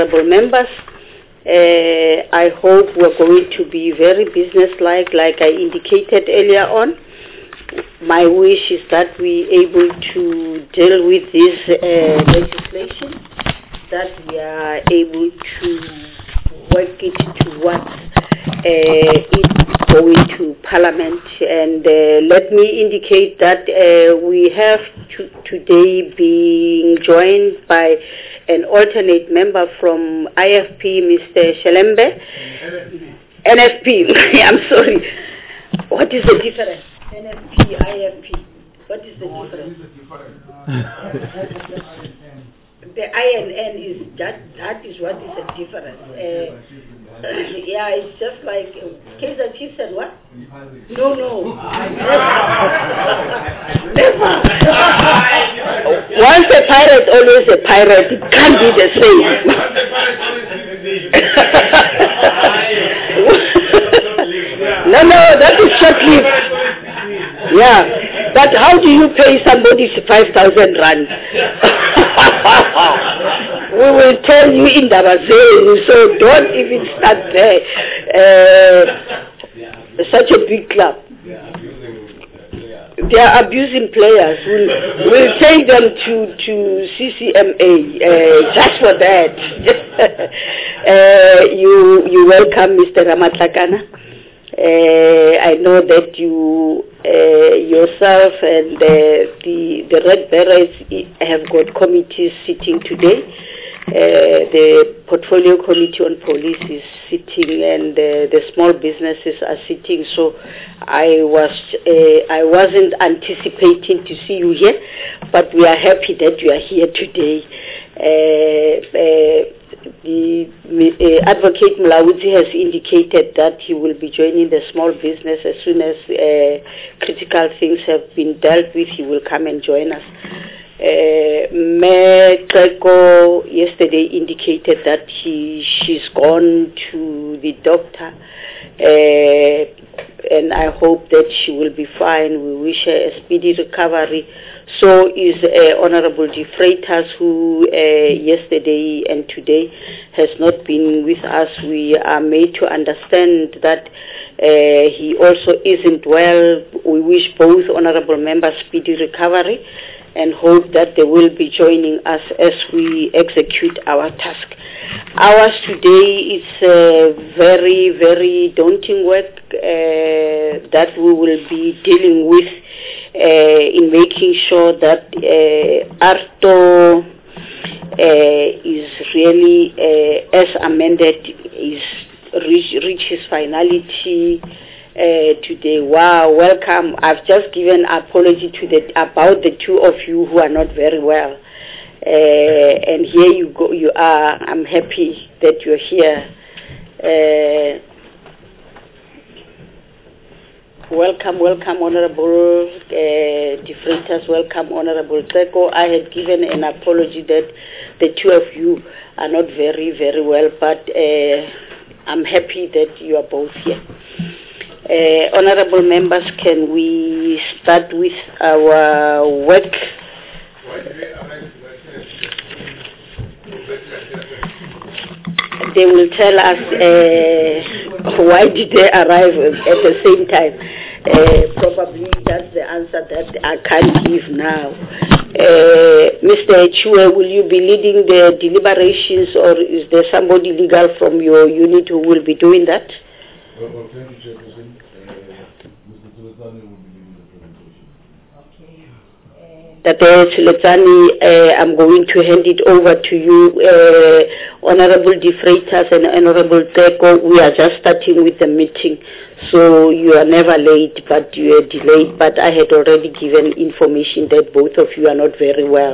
Honorable members, I hope we're going to be very businesslike, like I indicated earlier on. My wish is that we're able to deal with this legislation, that we are able to work it towards it going to Parliament. And let me indicate that we have today being joined by an alternate member from IFP, Mr. Shelembe. NFP. I'm sorry. What is the difference? NFP, IFP. What is the difference? The I and N is that is what is the difference. Yeah, it's just like Kaiser Chiefs and what? No. Never. Once a pirate, always a pirate. It can't be the same. No, that is short-lived. Yeah, but how do you pay somebody 5,000 rand? We will tell you in Dabazeli, so don't even start there. Such a big club. They are abusing players. We'll take them to CCMA just for that. You welcome Mr. Ramatlakana. I know that you yourself and the Red Berets have got committees sitting today. The Portfolio Committee on Police is sitting, and the small businesses are sitting. So I wasn't anticipating to see you here, but we are happy that you are here today. The Advocate Mlawuzi has indicated that he will be joining the small business as soon as critical things have been dealt with. He will come and join us. Mayor Kreko yesterday indicated that she's gone to the doctor, and I hope that she will be fine. We wish her a speedy recovery. So is Honorable De Freitas, who yesterday and today has not been with us. We are made to understand that he also isn't well. We wish both honorable members speedy recovery and hope that they will be joining us as we execute our task. Ours today is very, very daunting work that we will be dealing with in making sure that ARTO is really, as amended, reaches finality today. Wow, welcome. I've just given apology to about the two of you who are not very well. And here you are. I'm happy that you're here. Welcome, Honorable De Freitas. Welcome, Honorable Kreko. I had given an apology that the two of you are not very, very well, but I'm happy that you are both here. Honorable members, can we start with our work? They will tell us why did they arrive at the same time. Probably that's the answer that I can't give now. Mr. Chue, will you be leading the deliberations, or is there somebody legal from your unit who will be doing that? Well, thank you, Chairperson. Mr. Tsuletsani will be leading the presentation. Tate Tsuletsani, I'm going to hand it over to you. Honorable De Freitas and Honorable Kreko, we are just starting with the meeting. So you are never late, but you are delayed. But I had already given information that both of you are not very well.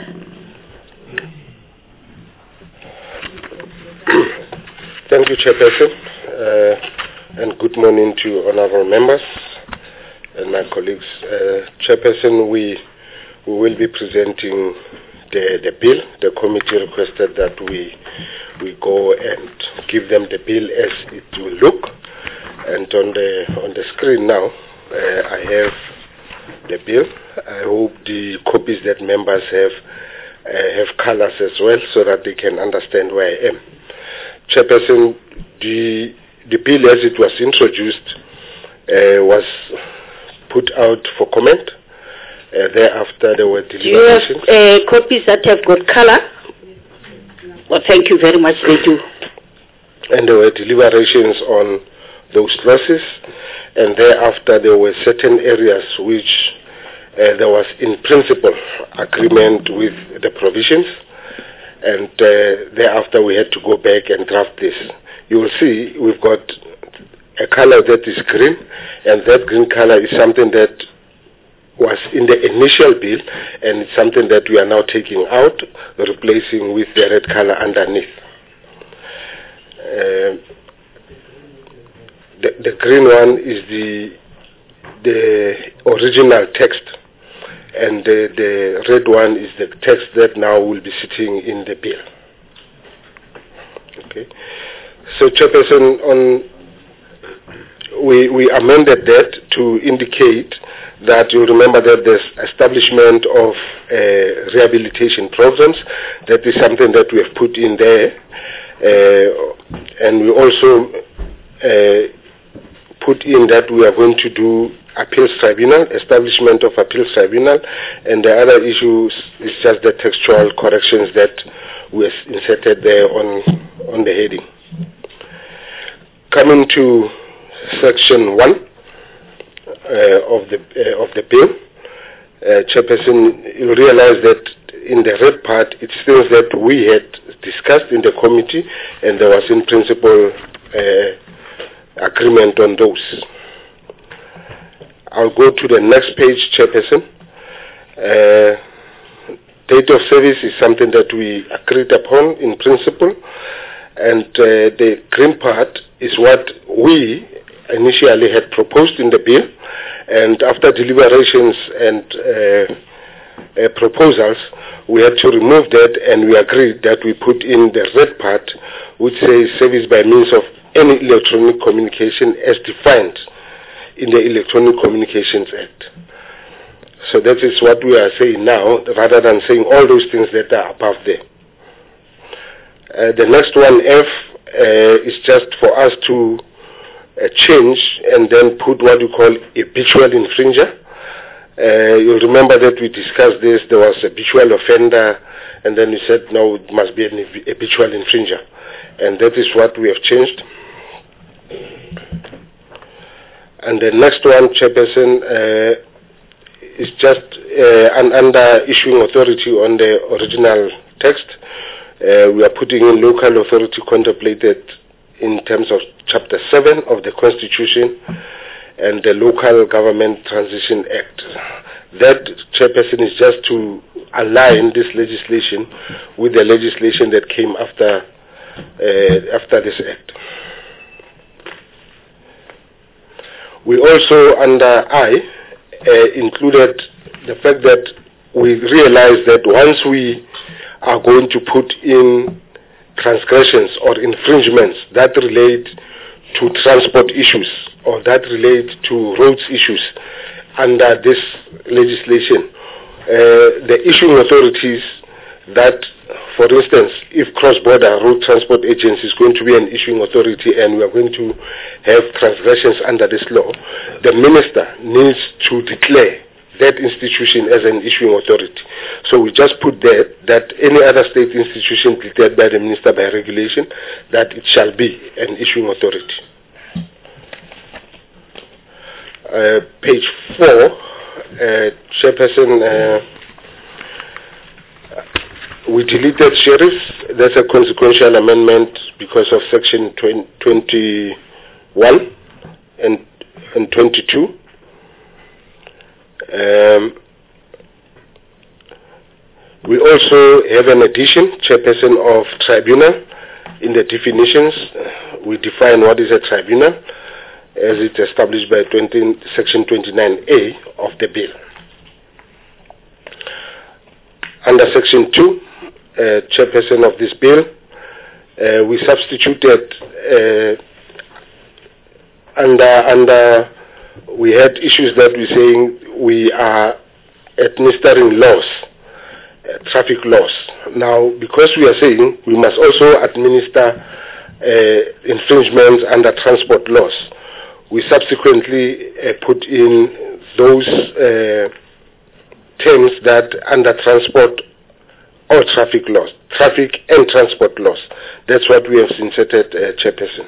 Thank you, Chairperson. And good morning to honorable members and my colleagues. Chairperson, we will be presenting the bill. The committee requested that we go and give them the bill as it will look. And on the screen now, I have the bill. I hope the copies that members have have colors as well so that they can understand where I am. Chairperson, the bill as it was introduced was put out for comment. Thereafter there were deliberations. Do you have copies that have got color? Well, thank you very much, they do. And there were deliberations on those clauses, and thereafter there were certain areas which there was in principle agreement with the provisions, and thereafter we had to go back and draft this. You will see we've got a color that is green, and that green color is something that was in the initial bill, and it's something that we are now taking out, replacing with the red color underneath. The green one is the original text, and the red one is the text that now will be sitting in the bill. Okay. So, Chairperson, we amended that to indicate that you remember that there's establishment of rehabilitation programs. That is something that we have put in there, and we also put in that we are going to do appeals tribunal, establishment of appeals tribunal, and the other issues is just the textual corrections that we inserted there on the heading. Coming to section 1 of the bill, Chairperson, you realize that in the red part it says that we had discussed in the committee, and there was in principle agreement on those. I'll go to the next page, Chairperson. Date of service is something that we agreed upon in principle, and the green part is what we initially had proposed in the bill, and after deliberations and proposals, we had to remove that, and we agreed that we put in the red part, which says service by means of any electronic communication as defined in the Electronic Communications Act. So that is what we are saying now, rather than saying all those things that are above there. The next one, F, is just for us to change and then put what we call habitual infringer. You'll remember that we discussed this. There was a habitual offender, and then we said no, it must be an habitual infringer, and that is what we have changed. And the next one, Chairperson, is just under issuing authority on the original text. We are putting in local authority contemplated in terms of Chapter 7 of the Constitution and the Local Government Transition Act. That, Chairperson, is just to align this legislation with the legislation that came after this act. We also, under I, included the fact that we realized that once we are going to put in transgressions or infringements that relate to transport issues or that relate to roads issues under this legislation, the issuing authorities that, for instance, if cross-border road transport agency is going to be an issuing authority and we are going to have transgressions under this law, the minister needs to declare that institution as an issuing authority. So we just put there that any other state institution declared by the minister by regulation, that it shall be an issuing authority. Page 4, Chairperson, we deleted sheriffs. That's a consequential amendment because of section 21 and 22. We also have an addition, Chairperson, of tribunal. In the definitions, we define what is a tribunal as it's established by section 29A of the bill. Under section 2, Chairperson of this bill, we substituted we had issues that we're saying we are administering laws traffic laws. Now, because we are saying we must also administer infringements under transport laws, we subsequently put in those terms that under transport or traffic laws, traffic and transport laws. That's what we have inserted, Chairperson.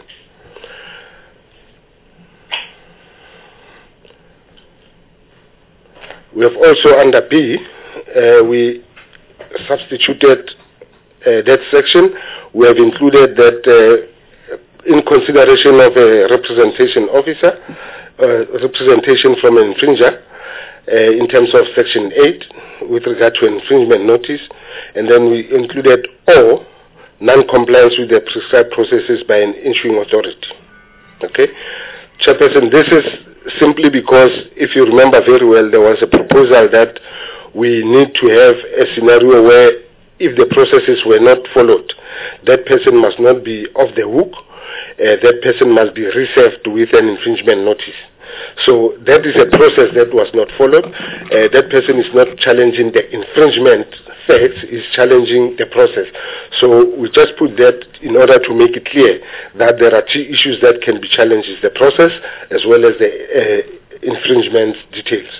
We have also under B, we substituted that section. We have included that in consideration of a representation officer, representation from an infringer, in terms of section 8 with regard to infringement notice, and then we included or non-compliance with the prescribed processes by an issuing authority. Okay, Chairperson, this is simply because, if you remember very well, there was a proposal that we need to have a scenario where if the processes were not followed, that person must not be off the hook, that person must be reserved with an infringement notice. So that is a process that was not followed. That person is not challenging the infringement facts, is challenging the process. So we just put that in order to make it clear that there are two issues that can be challenged, is the process as well as the infringement details.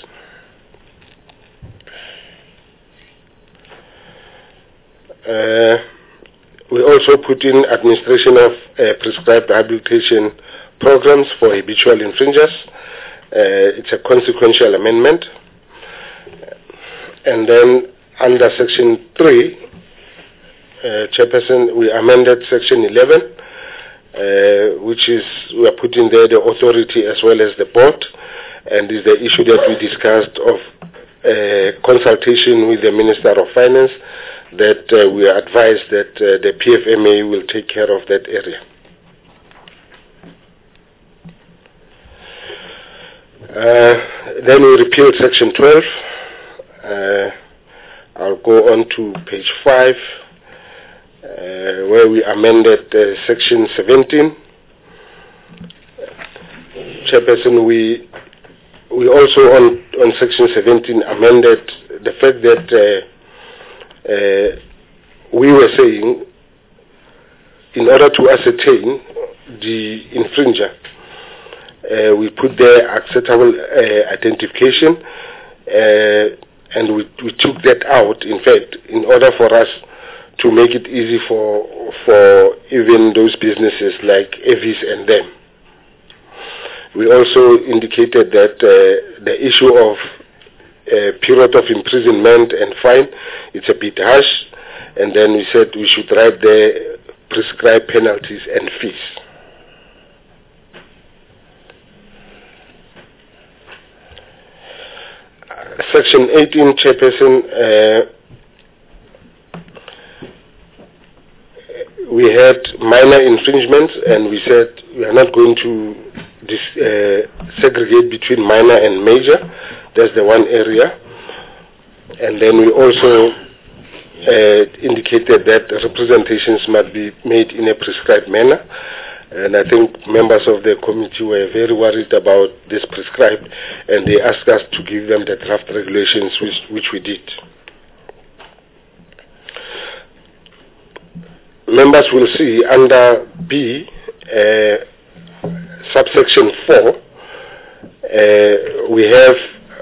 We also put in administration of prescribed rehabilitation programs for habitual infringers. It's a consequential amendment. And then under section 3, Chairperson, we amended section 11, which is, we are putting there the authority as well as the board, and is the issue that we discussed of consultation with the Minister of Finance, that we are advised that the PFMA will take care of that area. Then we repealed section 12. I'll go on to page 5, where we amended section 17. Chairperson, we also on section 17 amended the fact that we were saying, in order to ascertain the infringer, we put there acceptable identification, and we took that out, in fact, in order for us to make it easy for even those businesses like Avis and them. We also indicated that the issue of period of imprisonment and fine, it's a bit harsh, and then we said we should write the prescribed penalties and fees. Section 18, Chairperson, we had minor infringements, and we said we are not going to segregate between minor and major. That's the one area. And then we also indicated that representations must be made in a prescribed manner. And I think members of the committee were very worried about this prescribed, and they asked us to give them the draft regulations, which we did. Members will see under B, subsection 4, we have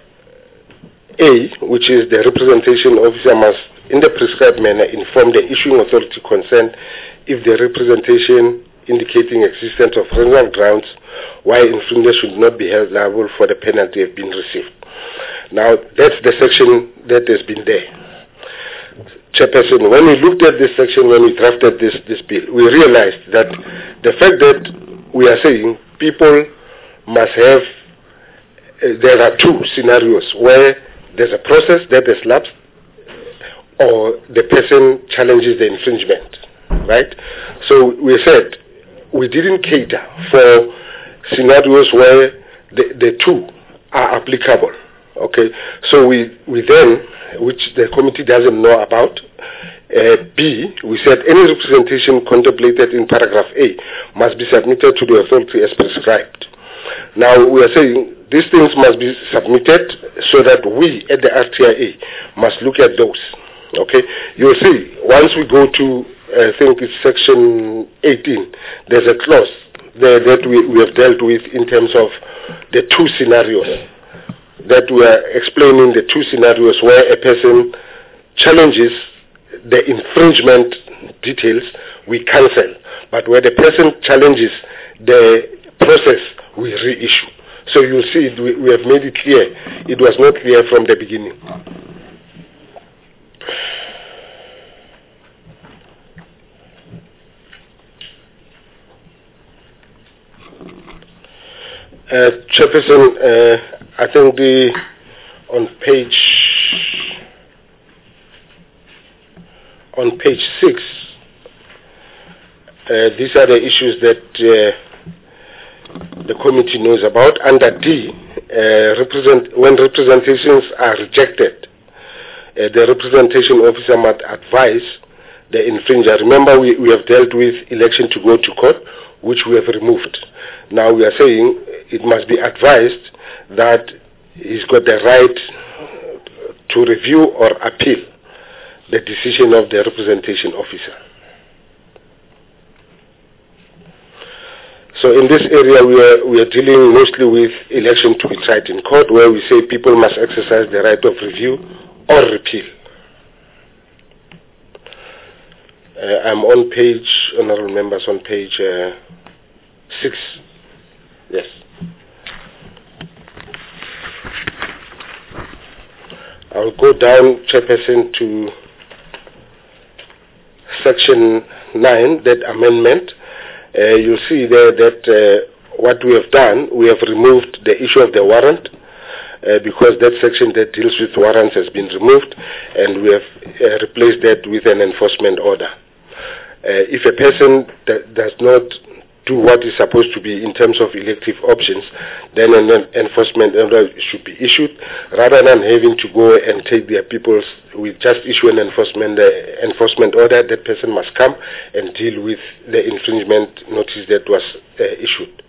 A, which is the representation officer must, in the prescribed manner, inform the issuing authority concerned if the representation indicating existence of reasonable grounds why infringer should not be held liable for the penalty have been received. Now, that's the section that has been there. Chairperson, when we looked at this section, when we drafted this bill, we realized that the fact that we are saying people must have, there are two scenarios where there's a process that has lapsed or the person challenges the infringement, right? So we said we didn't cater for scenarios where the two are applicable, okay? So we then, which the committee doesn't know about, B, we said any representation contemplated in paragraph A must be submitted to the authority as prescribed. Now we are saying these things must be submitted so that we at the RTIA must look at those. Okay, you'll see, once we go to, I think it's section 18, there's a clause there that we have dealt with in terms of the two scenarios, that we are explaining the two scenarios where a person challenges the infringement details, we cancel. But where the person challenges the process, we reissue. So you'll see we have made it clear. It was not clear from the beginning. Chairperson, I think on page 6, these are the issues that the committee knows about. Under D, when representations are rejected, the representation officer must advise the infringer. Remember, we have dealt with election to go to court, which we have removed. Now we are saying it must be advised that he's got the right to review or appeal the decision of the representation officer. So in this area, we are dealing mostly with election to be tried in court, where we say people must exercise the right of review or repeal. I'm on page, honorable members, on page 6. Yes. I'll go down, Chairperson, to section 9, that amendment. You'll see there that what we have done, we have removed the issue of the warrant, because that section that deals with warrants has been removed, and we have replaced that with an enforcement order. If a person does not do what is supposed to be in terms of elective options, then an enforcement order should be issued, rather than having to go and take their people's. We just issue an enforcement order. That person must come and deal with the infringement notice that was issued.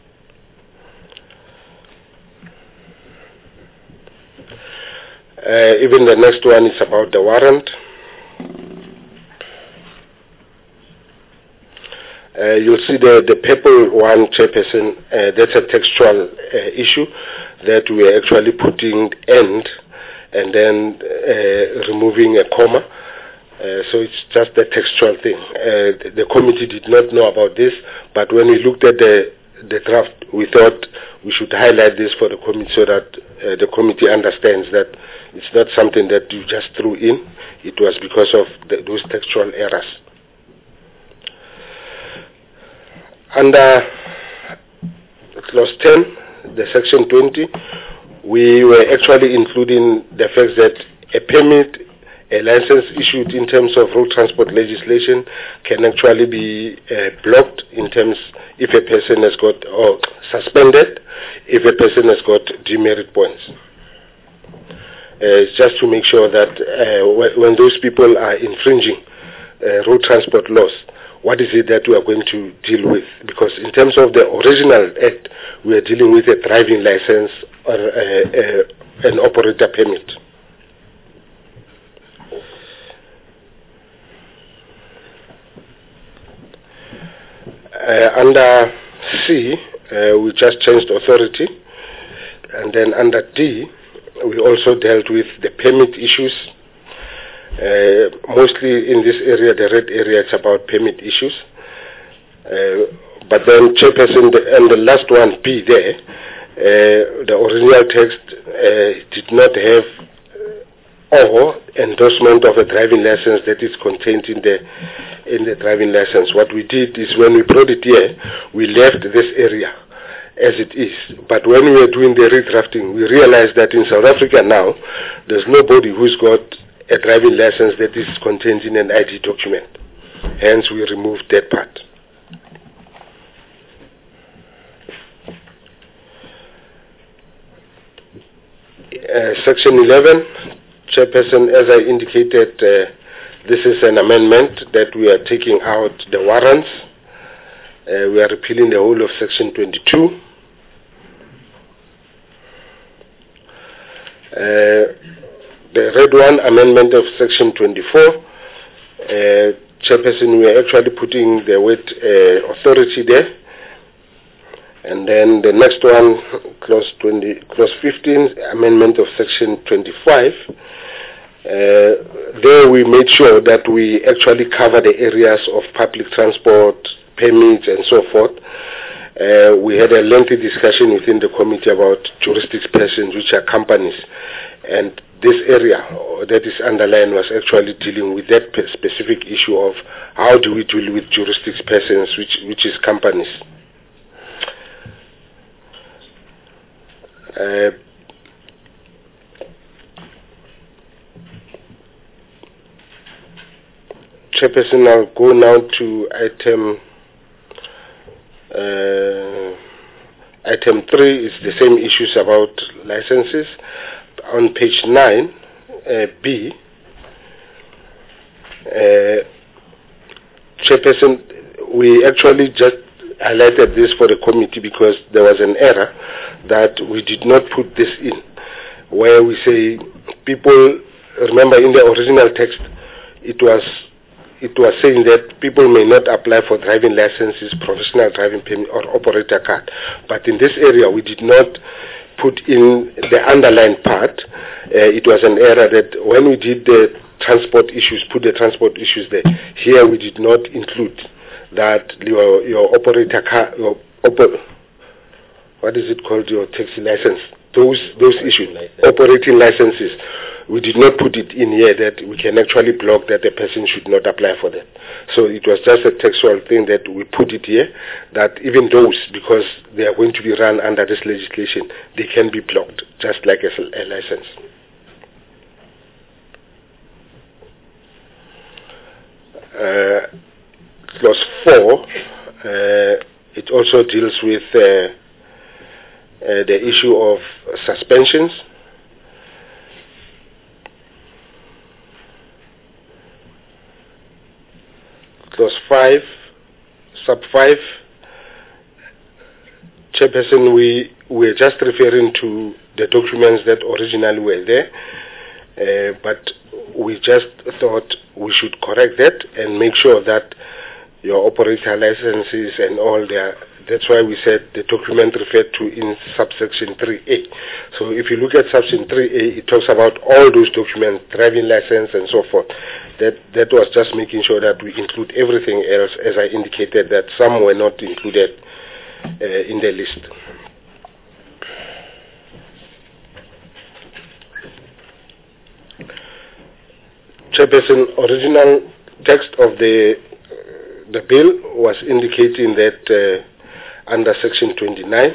Even the next one is about the warrant. You'll see the purple one, Chairperson, that's a textual issue that we are actually putting and then removing a comma. So it's just a textual thing. The committee did not know about this, but when we looked at the draft, we thought we should highlight this for the committee so that the committee understands that it's not something that you just threw in. It was because of those textual errors. Under clause 10, the section 20, we were actually including the fact that a permit, a license issued in terms of road transport legislation can actually be blocked in terms if a person has got, or suspended if a person has got demerit points. It's just to make sure that when those people are infringing road transport laws, what is it that we are going to deal with? Because in terms of the original act, we are dealing with a driving license or an operator permit. Under C, we just changed authority. And then under D, we also dealt with the permit issues. Mostly in this area, the red area, it's about permit issues. But then, Chairperson, and the last one, P there, the original text did not have or endorsement of a driving license that is contained in the driving license. What we did is when we brought it here, we left this area as it is. But when we were doing the redrafting, we realized that in South Africa now, there's nobody who's got a driving license that is contained in an ID document. Hence, we removed that part. Section 11, Chairperson, as I indicated, this is an amendment that we are taking out the warrants. We are repealing the whole of Section 22. the red one, amendment of section 24. Chairperson, we are actually putting the word authority there. And then the next one, clause 15, amendment of section 25. There we made sure that we actually cover the areas of public transport, permits, and so forth. We had a lengthy discussion within the committee about juristic persons, which are companies. And this area that is underlined was actually dealing with that specific issue of how do we deal with juristic persons, which is companies. Chairperson, I'll go now to item 3 is the same issues about licenses. On page 9, B, Chairperson, we actually just highlighted this for the committee because there was an error that we did not put this in, where we say people, remember in the original text, it was saying that people may not apply for driving licenses, professional driving permit, or operator card. But in this area, we did not put in the underlined part. It was an error that when we did the transport issues, put the transport issues there. Here we did not include that your operator card, what is it called, your taxi license, those issues, operating licenses. We did not put it in here that we can actually block that a person should not apply for that. So it was just a textual thing that we put it here, that even those, because they are going to be run under this legislation, they can be blocked, just like a license. Clause 4, it also deals with the issue of suspensions. Clause 5, sub 5, Chairperson, we were just referring to the documents that originally were there, but we just thought we should correct that and make sure that your operator licenses and all their, that's why we said the document referred to in subsection 3A. So if you look at subsection 3A, it talks about all those documents, driving license and so forth. That was just making sure that we include everything else, as I indicated that some were not included in the list. Chairperson, original text of the bill was indicating that under section 29,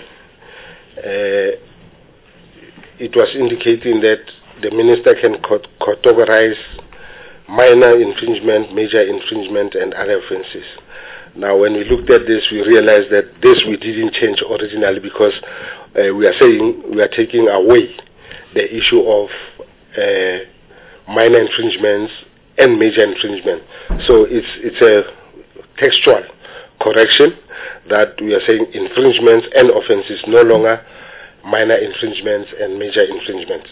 it was indicating that the minister can categorize minor infringement, major infringement, and other offenses. Now, when we looked at this, we realized that this we didn't change originally because we are saying we are taking away the issue of minor infringements and major infringement. So it's a textual correction that we are saying infringements and offenses, no longer minor infringements and major infringements.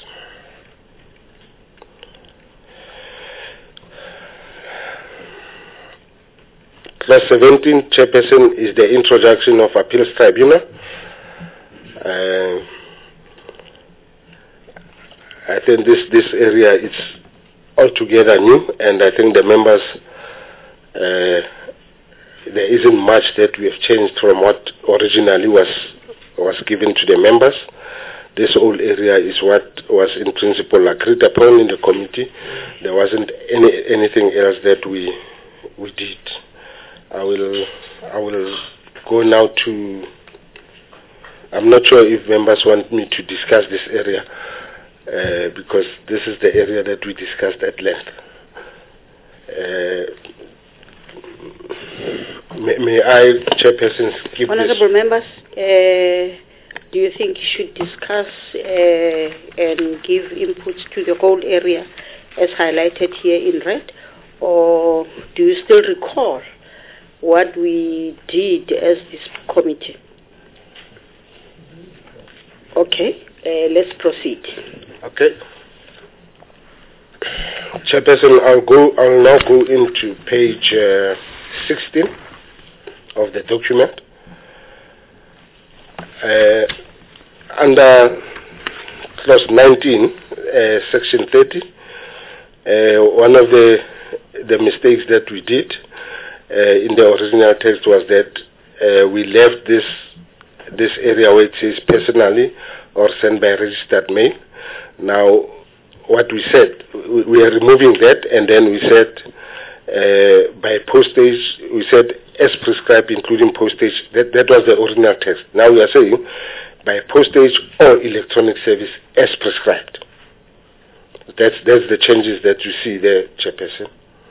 Clause 17, Chairperson, is the introduction of appeals tribunal. I think this area is altogether new, and I think the members, there isn't much that we have changed from what originally was given to the members. This whole area is what was in principle agreed upon in the committee. There wasn't anything else that we did. I will go now to, I'm not sure if members want me to discuss this area because this is the area that we discussed at length. May I, Chairperson, give Honorable members, do you think you should discuss and give inputs to the whole area as highlighted here in red, or do you still recall what we did as this committee? Okay, let's proceed. Okay. Chairperson, I'll now go into page 16 of the document. Under clause 19, section 30, one of the mistakes that we did in the original text was that we left this area where it says personally or sent by registered mail. Now, what we said, we are removing that, and then we said by postage, we said as prescribed, including postage. That was the original text. Now we are saying by postage or electronic service as prescribed. That's the changes that you see there, Chairperson.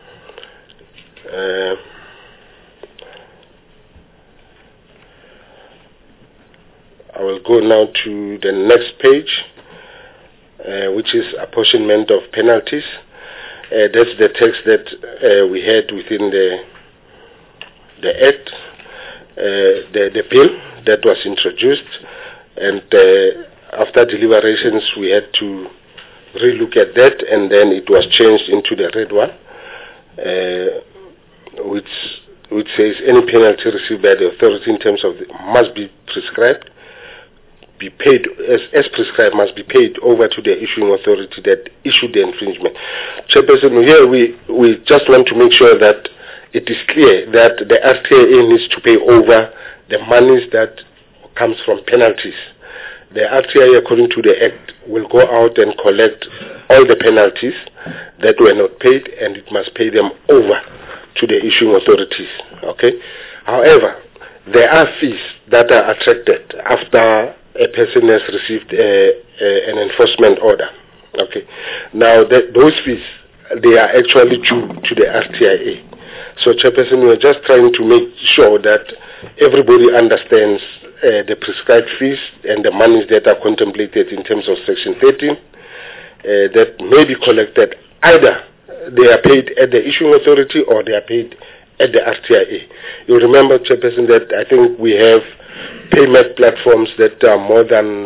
I will go now to the next page, which is apportionment of penalties. That's the text that we had within the Act, the bill that was introduced, and after deliberations we had to relook at that, and then it was changed into the red one, which says any penalty received by the authority in terms of must be prescribed, be paid as prescribed, must be paid over to the issuing authority that issued the infringement. Chairperson, here we just want to make sure that it is clear that the RTIA needs to pay over the monies that comes from penalties. The RTIA, according to the Act, will go out and collect all the penalties that were not paid, and it must pay them over to the issuing authorities. Okay. However, there are fees that are attracted after a person has received an enforcement order. Okay. Now, those fees, they are actually due to the RTIA. So, Chairperson, we are just trying to make sure that everybody understands the prescribed fees and the monies that are contemplated in terms of Section 13 that may be collected. Either they are paid at the issuing authority or they are paid at the RTIA. You remember, Chairperson, that I think we have payment platforms that are more than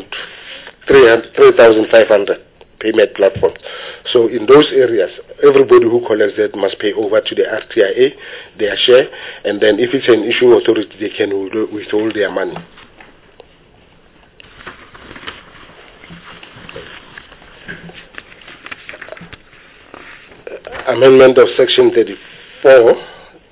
3,500 payment platforms. So in those areas, everybody who collects that must pay over to the RTIA, their share, and then if it's an issuing authority, they can withhold their money. Amendment of Section 34.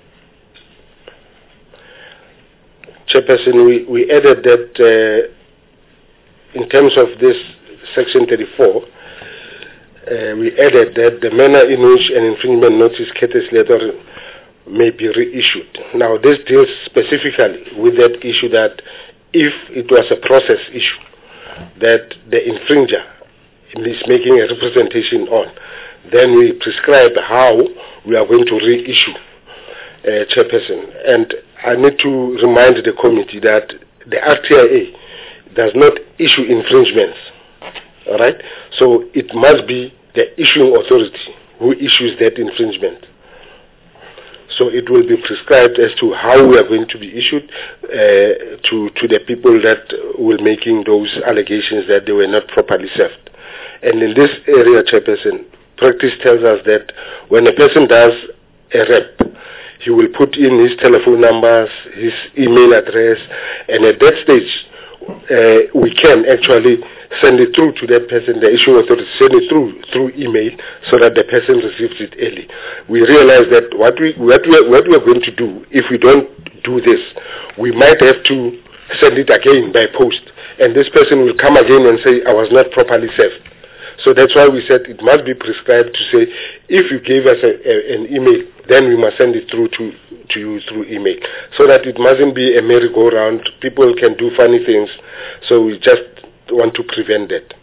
Chairperson, we added that in terms of this Section 34, we added that the manner in which an infringement notice courtesy letter may be reissued. Now, this deals specifically with that issue that if it was a process issue that the infringer is making a representation on, then we prescribe how we are going to reissue, Chairperson. And I need to remind the committee that the RTIA does not issue infringements. All right? So it must be the issuing authority who issues that infringement. So it will be prescribed as to how we are going to be issued to the people that were making those allegations that they were not properly served. And in this area, Chairperson, practice tells us that when a person does a rep, he will put in his telephone numbers, his email address, and at that stage, we can actually send it through to that person, the issuing authority, send it through email so that the person receives it early. We realize that what we are going to do, if we don't do this, we might have to send it again by post, and this person will come again and say, I was not properly served. So that's why we said it must be prescribed to say, if you gave us an email, then we must send it through to you through email, so that it mustn't be a merry-go-round. People can do funny things, so we just want to prevent that.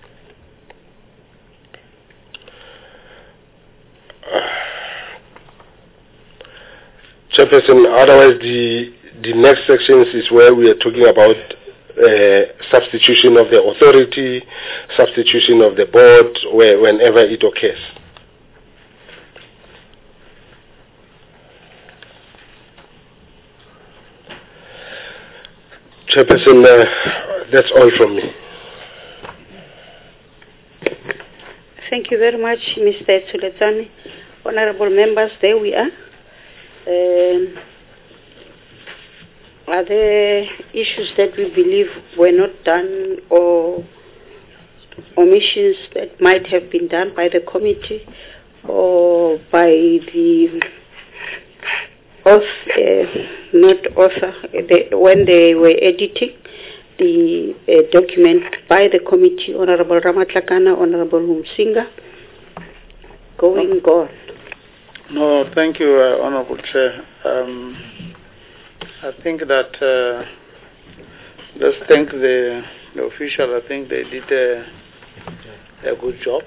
Chairperson, otherwise the next sections is where we are talking about substitution of the authority, substitution of the board, whenever it occurs. Chairperson, that's all from me. Thank you very much, Mr. Tsuletsane. Honorable members, there we are. Are there issues that we believe were not done or omissions that might have been done by the committee or by the when they were editing the document by the committee, Honorable Ramatlakana, Honorable Humsinga? Going on. No, thank you, Honorable Chair. I think that let's thank the official. I think they did a good job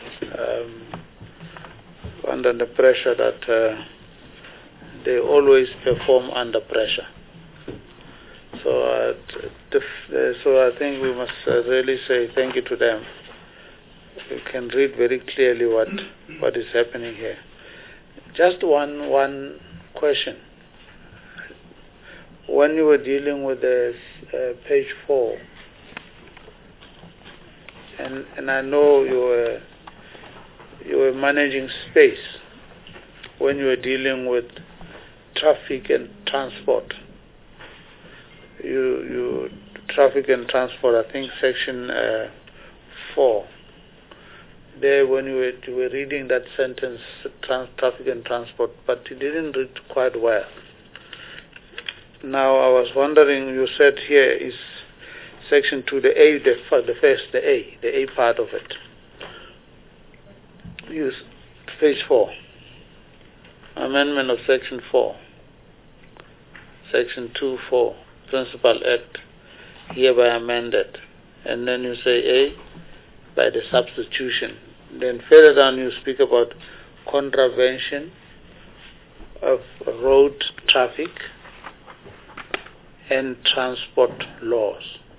under the pressure that they always perform under pressure. So, so I think we must really say thank you to them. You can read very clearly what is happening here. Just one question. When you were dealing with the page 4, and I know you were managing space when you were dealing with traffic and transport. You traffic and transport, I think section 4. There, when you were reading that sentence, traffic and transport, but you didn't read quite well. Now, I was wondering, you said here is section 2, the A, the A part of it. Use page 4. Amendment of section 4. Section 2(4), Principal Act, hereby amended. And then you say A, by the substitution. Then further down you speak about contravention of road traffic and transport laws.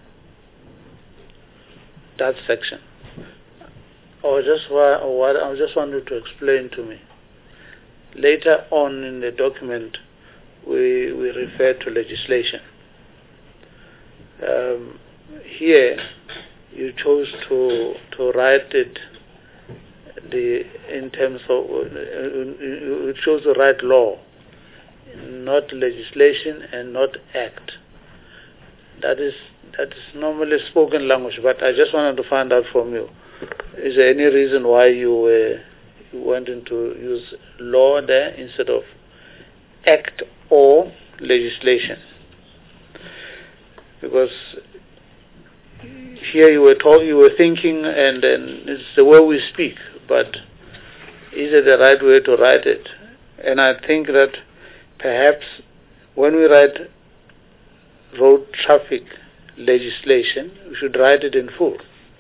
That section. I just wanted to explain to me. Later on in the document, we refer to legislation. Here, you chose to write it in terms of you chose to write law, not legislation and not act. That is normally spoken language, but I just wanted to find out from you: is there any reason why you wanted to use law there instead of act or legislation? Because here you were thinking, and then it's the way we speak, but is it the right way to write it? And I think that perhaps when we write road traffic legislation, we should write it in full.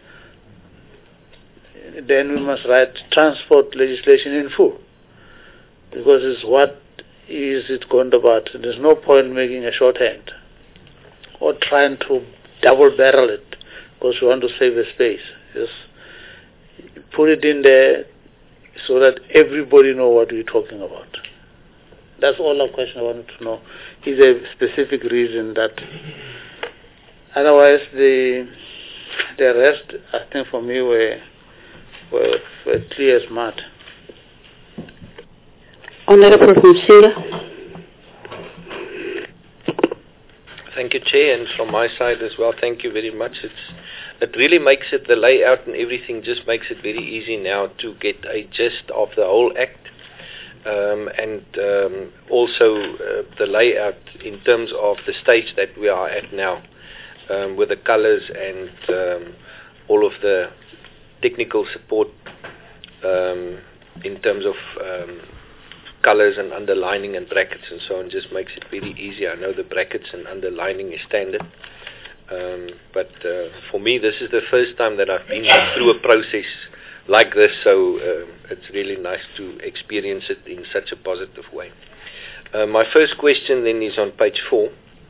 Then we must write transport legislation in full, because it's what is it going about. There's no point making a shorthand or trying to double barrel it because we want to save a space. Just put it in there so that everybody know what we're talking about. That's all the question I wanted to know. Is there a specific reason that? Otherwise, the rest, I think for me, were clear as mud. Honorable Humsinga. Thank you, Chair, and from my side as well, thank you very much. It really makes it, the layout and everything just makes it very easy now to get a gist of the whole Act, and also the layout in terms of the stage that we are at now, with the colors and all of the technical support in terms of colors and underlining and brackets and so on, just makes it very easy. I know the brackets and underlining is standard, but for me this is the first time that I've been through a process like this, so it's really nice to experience it in such a positive way. My first question then is on page 4,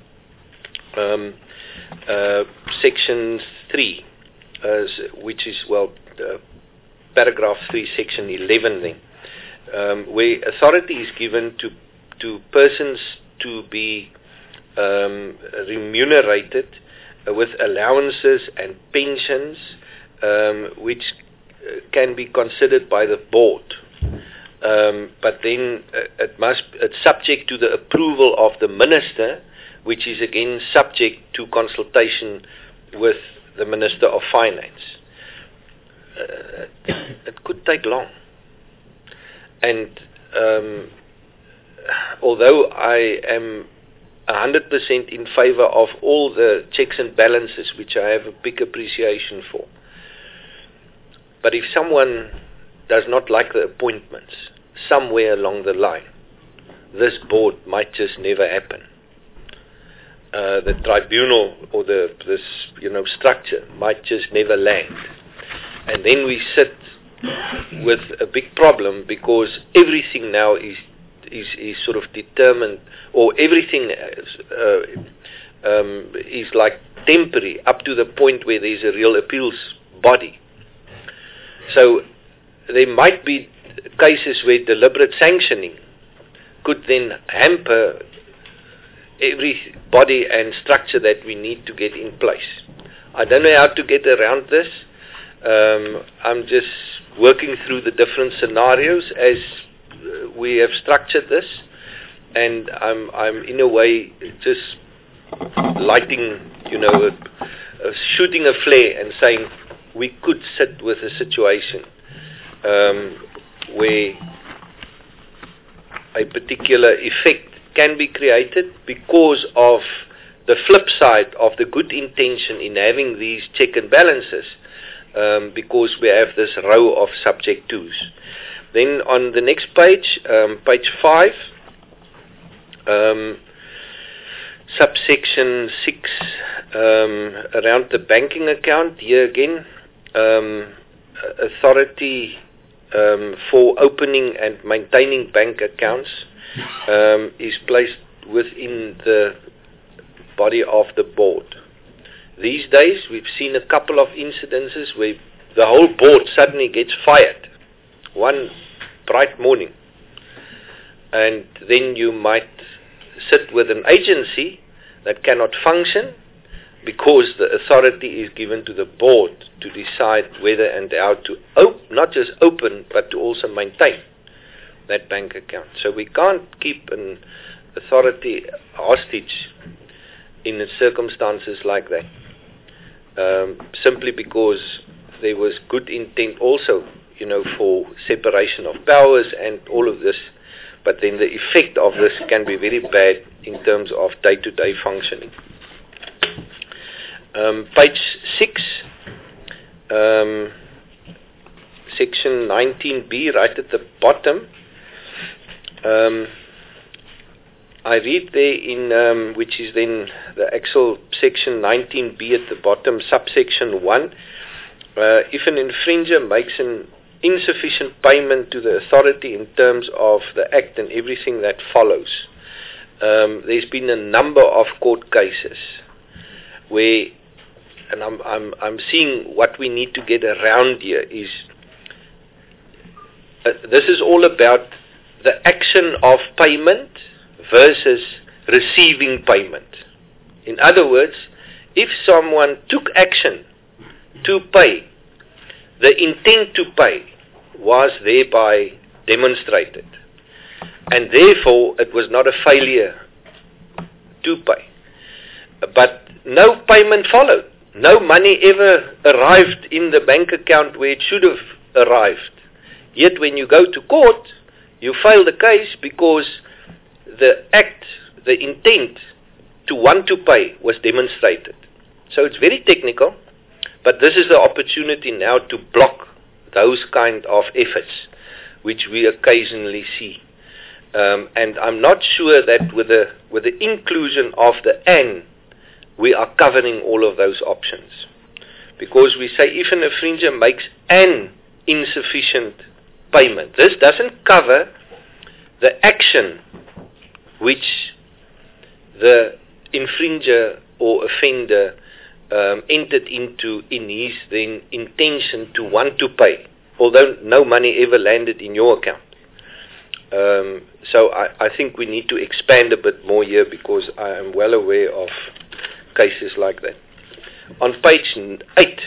section 3, which is, paragraph 3, section 11 then, where authority is given to persons to be remunerated with allowances and pensions, which can be considered by the board. but then it's subject to the approval of the Minister, which is again subject to consultation with the Minister of Finance. It could take long. And although I am 100% in favor of all the checks and balances, which I have a big appreciation for, but if someone does not like the appointments, somewhere along the line, this board might just never happen. The tribunal or this structure might just never land. And then we sit with a big problem, because everything now is sort of determined, or everything is like temporary up to the point where there's a real appeals body. So there might be cases where deliberate sanctioning could then hamper every body and structure that we need to get in place. I don't know how to get around this. I'm just working through the different scenarios as we have structured this, and I'm in a way just lighting, shooting a flare and saying we could sit with a situation where a particular effect can be created because of the flip side of the good intention in having these check and balances, because we have this row of subject twos. Then on the next page, page 5, subsection 6, around the banking account, here again, authority for opening and maintaining bank accounts is placed within the body of the board. These days, we've seen a couple of incidences where the whole board suddenly gets fired one bright morning, and then you might sit with an agency that cannot function because the authority is given to the board to decide whether and how to not just open but to also maintain that bank account. So we can't keep an authority hostage in circumstances like that, simply because there was good intent also, for separation of powers and all of this, but then the effect of this can be very bad in terms of day-to-day functioning. Page 6, section 19B, right at the bottom. I read there in, which is then the actual section 19B at the bottom, subsection 1, if an infringer makes an insufficient payment to the authority in terms of the act and everything that follows, there's been a number of court cases where, and I'm seeing what we need to get around here is, this is all about the action of payment versus receiving payment. In other words, if someone took action to pay, the intent to pay was thereby demonstrated, and therefore it was not a failure to pay. But no payment followed. No money ever arrived in the bank account where it should have arrived. Yet when you go to court, you fail the case because the act, the intent to want to pay was demonstrated. So it's very technical, but this is the opportunity now to block those kind of efforts which we occasionally see. And I'm not sure that with the inclusion of the "and", we are covering all of those options. Because we say if an infringer makes an insufficient payment, this doesn't cover the action which the infringer or offender entered into in his then intention to want to pay, although no money ever landed in your account. So I think we need to expand a bit more here, because I am well aware of cases like that. On page 8,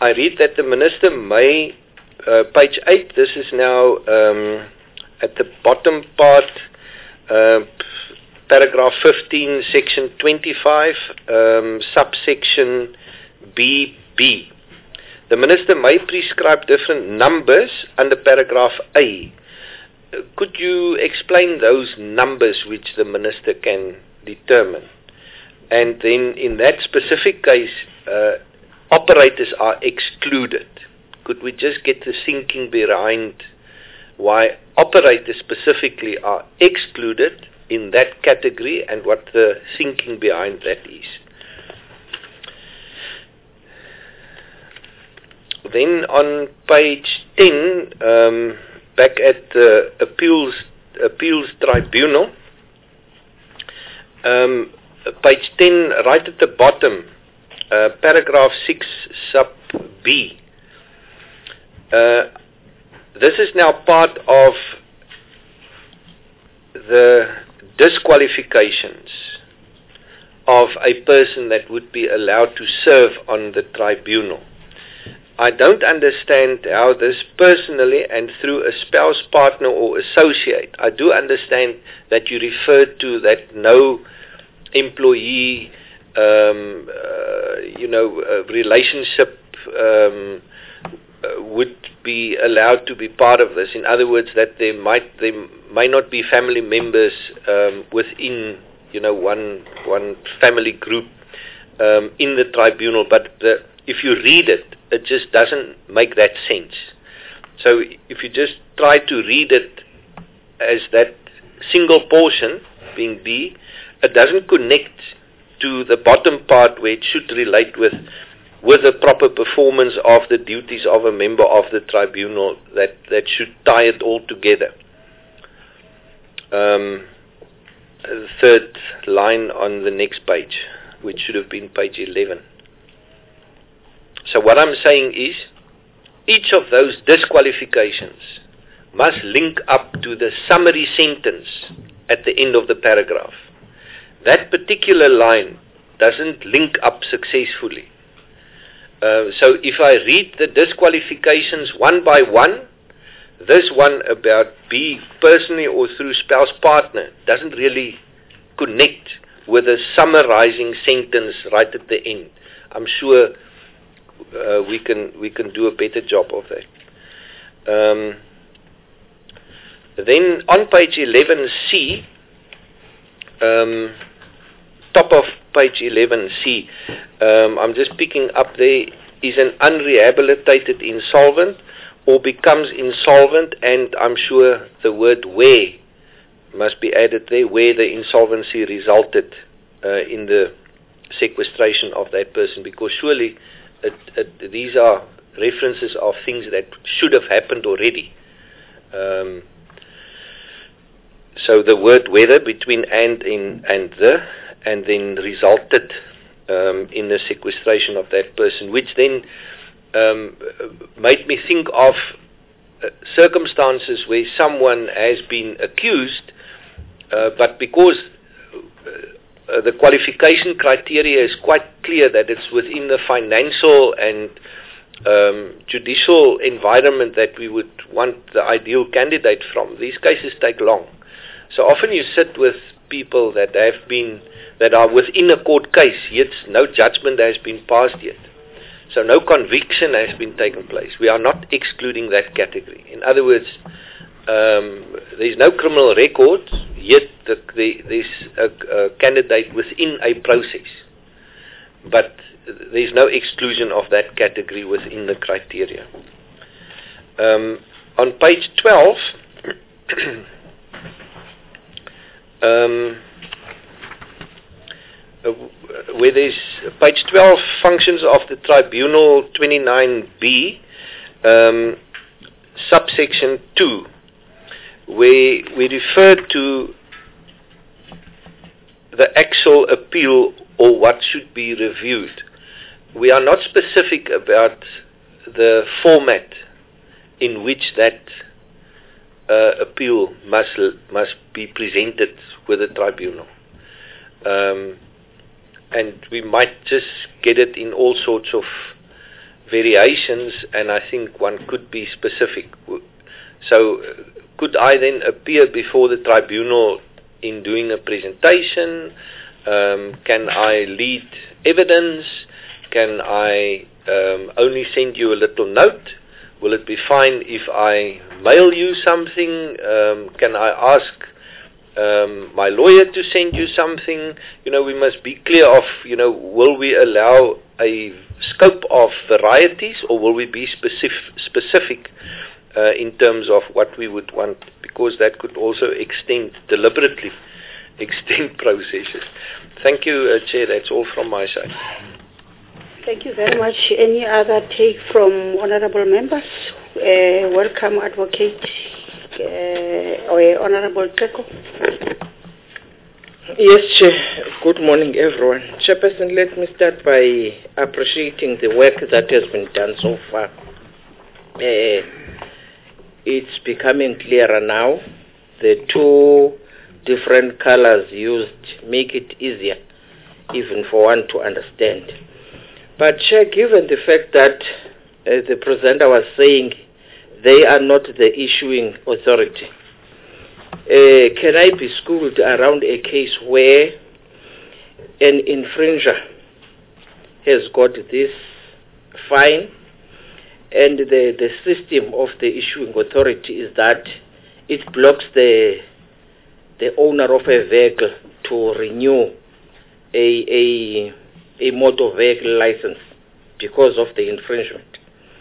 I read that the Minister may, page 8, this is now at the bottom part, paragraph 15, section 25, subsection BB. The Minister may prescribe different numbers under paragraph A. Could you explain those numbers which the Minister can determine? And then in that specific case, operators are excluded. Could we just get the thinking behind why operators specifically are excluded in that category and what the thinking behind that is? Then on page 10, back at the appeals tribunal, page 10, right at the bottom, paragraph 6 sub B. This is now part of the disqualifications of a person that would be allowed to serve on the tribunal. I don't understand how this personally and through a spouse, partner or associate. I do understand that you referred to that no employee relationship would be allowed to be part of this. In other words, that there may not be family members within one family group in the tribunal, but if you read it, it just doesn't make that sense. So if you just try to read it as that single portion, being B, it doesn't connect to the bottom part where it should relate with the proper performance of the duties of a member of the tribunal that should tie it all together. Third line on the next page, which should have been page 11. So what I'm saying is, each of those disqualifications must link up to the summary sentence at the end of the paragraph. That particular line doesn't link up successfully. So if I read the disqualifications one by one, this one about B personally or through spouse partner doesn't really connect with a summarizing sentence right at the end. I'm sure we can do a better job of that. Then on page 11C, top of page 11C, I'm just picking up there, is an unrehabilitated insolvent or becomes insolvent, and I'm sure the word where must be added there, where the insolvency resulted in the sequestration of that person, because surely these are references of things that should have happened already. So the word whether between and then resulted in the sequestration of that person, which then made me think of circumstances where someone has been accused, but because the qualification criteria is quite clear that it's within the financial and judicial environment that we would want the ideal candidate from, these cases take long. So often you sit with people that are within a court case, yet no judgment has been passed yet. So no conviction has been taken place. We are not excluding that category. In other words, there's no criminal record, yet there's a candidate within a process. But there's no exclusion of that category within the criteria. On page 12, where there's page 12, functions of the tribunal 29B, subsection 2, where we refer to the actual appeal or what should be reviewed. We are not specific about the format in which that appeal must be presented with the tribunal. And we might just get it in all sorts of variations, and I think one could be specific. So could I then appear before the tribunal in doing a presentation? Can I lead evidence? Can I only send you a little note? Will it be fine if I mail you something? Can I ask my lawyer to send you something? We must be clear of, will we allow a scope of varieties, or will we be specific in terms of what we would want? Because that could also deliberately extend processes. Thank you, Chair. That's all from my side. Thank you very much. Any other take from honorable members? Welcome, Advocate or Honorable Teko. Yes, Chair. Good morning, everyone. Chairperson, let me start by appreciating the work that has been done so far. It's becoming clearer now. The two different colors used make it easier even for one to understand. But Chair, given the fact that the presenter was saying they are not the issuing authority, can I be schooled around a case where an infringer has got this fine, and the system of the issuing authority is that it blocks the owner of a vehicle to renew a motor vehicle license because of the infringement?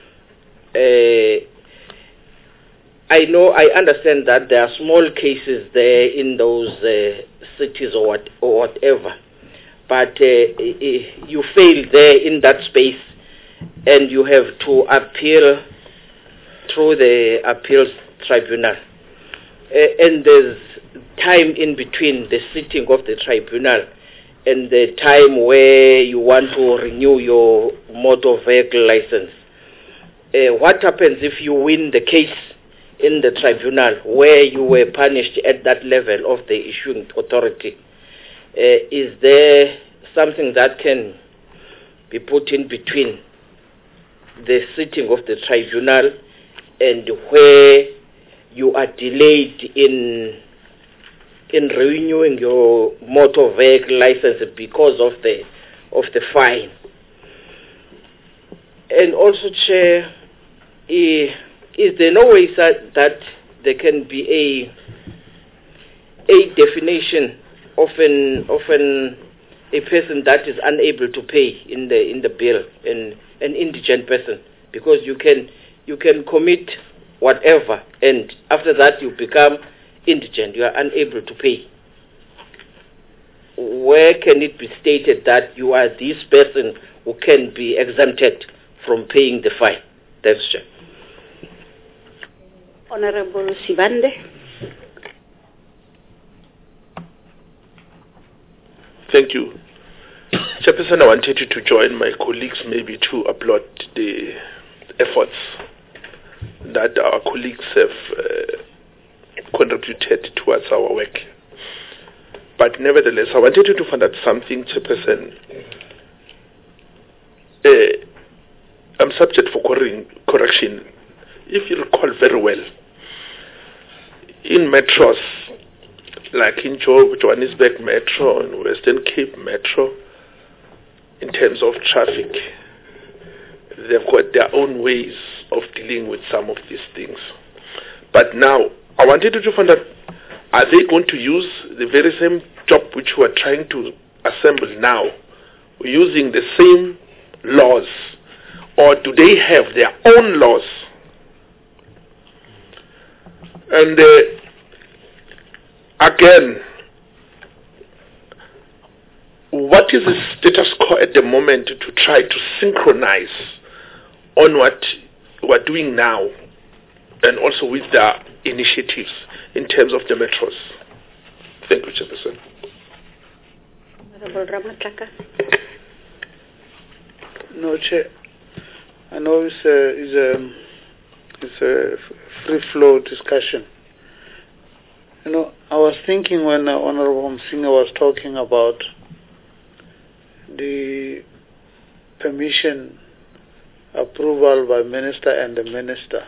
I understand that there are small cases there in those cities or whatever, but you fail there in that space, and you have to appeal through the appeals tribunal, and there's time in between the sitting of the tribunal and the time where you want to renew your motor vehicle license. What happens if you win the case in the tribunal where you were punished at that level of the issuing authority? Is there something that can be put in between the sitting of the tribunal and where you are delayed in renewing your motor vehicle license because of the fine? And also, Chair, is there no way that there can be a definition of a person that is unable to pay in the bill, an indigent person? Because you can commit whatever, and after that you become indigent, you are unable to pay. Where can it be stated that you are this person who can be exempted from paying the fine? Thanks, Chair. Honorable Sibande. Thank you. Chairperson, I wanted you to join my colleagues maybe to applaud the efforts that our colleagues have contributed towards our work. But nevertheless, I wanted you to find out something, Chairperson. I'm subject for correction. If you recall very well, in metros, like in Johannesburg Metro and Western Cape Metro, in terms of traffic, they've got their own ways of dealing with some of these things. But now, I wanted you to find out, are they going to use the very same job which we are trying to assemble now, using the same laws, or do they have their own laws? And again, what is the status quo at the moment to try to synchronize on what we're doing now and also with the initiatives in terms of the metros? Thank you, Chairperson. Honorable Ramatlaka. No, Chair. I know it's a free-flow discussion. I was thinking when Honorable Msinga was talking about the permission approval by minister and the minister.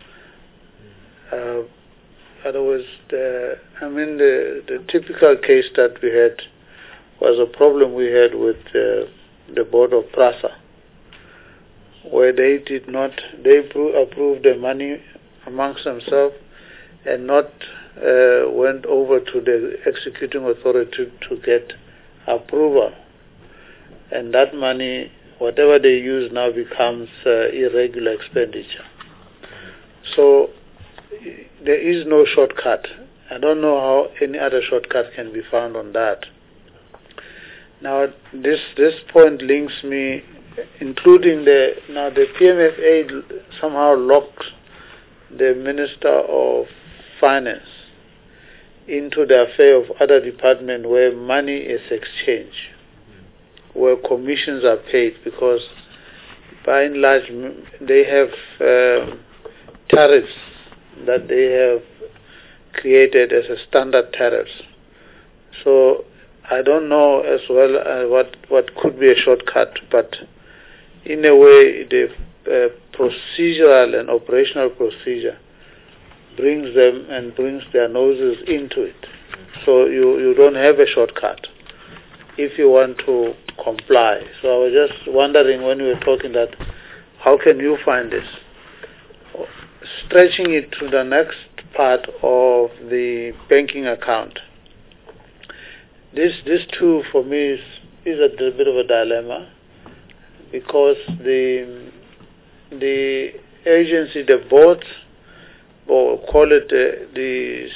Otherwise, the typical case that we had was a problem we had with the board of PRASA, where they approved the money amongst themselves and not went over to the executing authority to get approval. And that money, whatever they use now, becomes irregular expenditure. So there is no shortcut. I don't know how any other shortcut can be found on that. Now this point links me, including the PMFA somehow locked the Minister of Finance into the affair of other departments where money is exchanged, where commissions are paid, because by and large they have tariffs that they have created as a standard tariffs. So I don't know as well what could be a shortcut, but in a way the procedural and operational procedure brings their noses into it. So you don't have a shortcut if you want to comply. So I was just wondering, when we were talking, that how can you find this? Stretching it to the next part of the banking account. This too for me is a bit of a dilemma, because the agency, the board, or call it the